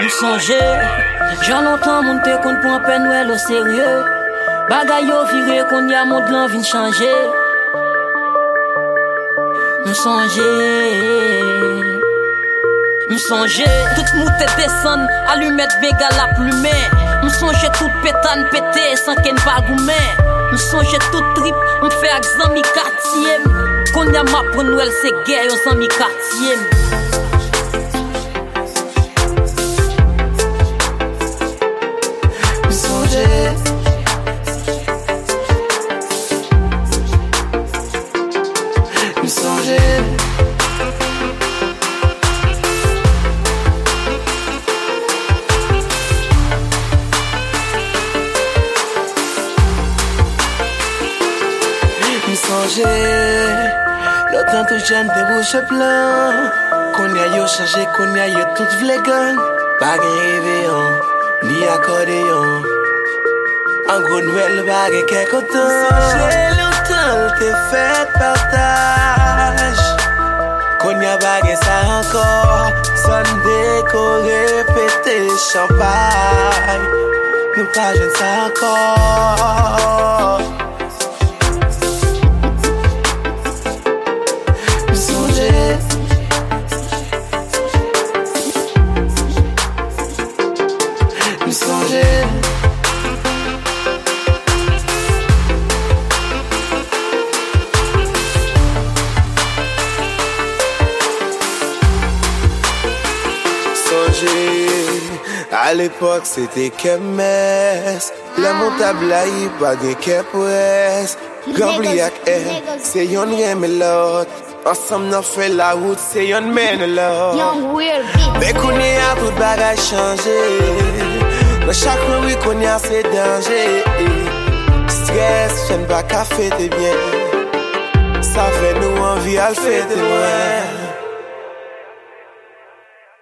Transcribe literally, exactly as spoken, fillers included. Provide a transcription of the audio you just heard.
M'songe, j'ai longtemps moun te kon prend peine ou au sérieux. Bagay yo viré qu'on y a monde l'en vin changer. M'songe, m'songe, tout moute descend, allumette béga la plumée. M'songe tout pétane pété sans ken pas goumé. M'songe tout trip, m'fait ak zami quartier. Qu'on y a ma pour Noël c'est guerre aux amis quartier. L'autant tout jeune te bouche plein. Qu'on y a yo changé, qu'on y a yo tout vle gang. Pas gen réveillon, ni accordéon. En gros Noël, pas gen quelque temps. J'ai longtemps te fait partage. Qu'on y a pas gen ça encore. Son décoré, pété champagne. Nous pas jeunes ça encore. À l'époque c'était Kemes. La montable là y pas de Kepouès. Gambli ak elle, c'est yon reme l'autre. Ensemble nous fait la route, c'est yon mène l'autre. Mais qu'on y a tout bagage changé. Dans chaque rue qu'on y a c'est danger. Stress, j'aime pas café t'es bien. Ça fait nous envie à le faire de loin.